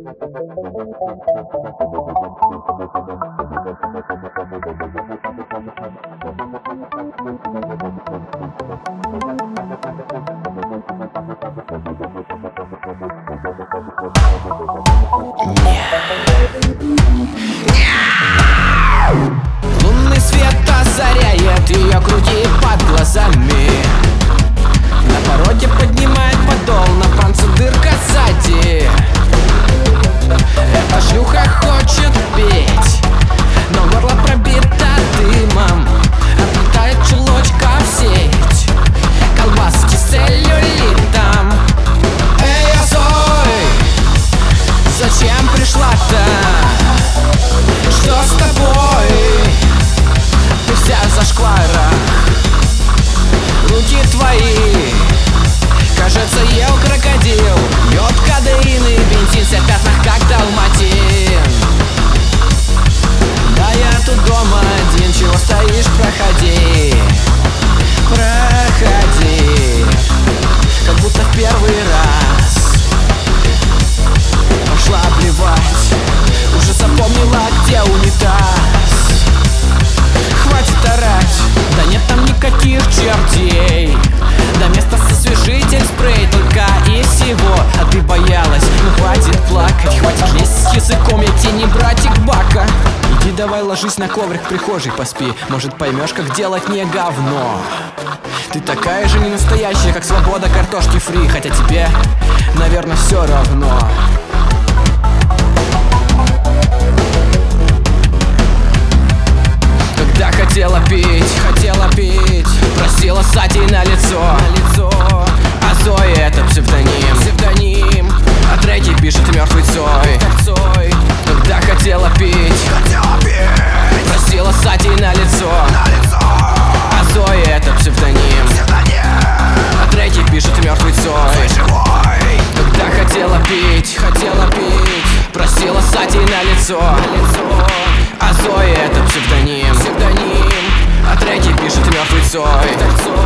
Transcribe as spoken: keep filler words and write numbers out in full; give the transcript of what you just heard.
Лунный свет озаряет ее круги под глазами. На пороге поднимает подол, на панце дырка сзади. Эта шлюха хочет петь, но горло пробито дымом. Отлетает чулочка в сеть, колбаски с целлюлитом. Эй, Азой, зачем пришла-то? Что с тобой? Ты вся в зашкварах. Руки твои, кажется, ел крокодил. Йод, кадеин и бензин, вся в пятнах, как далматин. Да я тут дома один, чего стоишь, проходи. Проходи, как будто в первый раз. Пошла обливать, уже запомнила, где унитаз. Хватит орать, да нет там никаких чертей. До места освежитель, спрей только и всего. А ты боялась, ну хватит плакать, хватит лезть с языком, я тебе не братик Бака. Иди давай ложись на коврик в прихожей, поспи. Может поймешь, как делать не говно. Ты такая же не настоящая, как свобода картошки фри. Хотя тебе, наверное, все равно. Когда хотела пить, хотела пить, просила Сати на лицо, на лицо. А Зои это псевдоним, псевдоним. А треки пишет мертвый Цой, Цой. Когда хотела пить, хотела пить, просила Сати на лицо, на лицо. А Зои это псевдоним, псевдоним. А треки пишет мертвый Цой, живой. Когда хотела пить, хотела пить, просила Сати на лицо, на лицо. А Зои это псевдоним, псевдоним. А треки пишет мертвый Цой.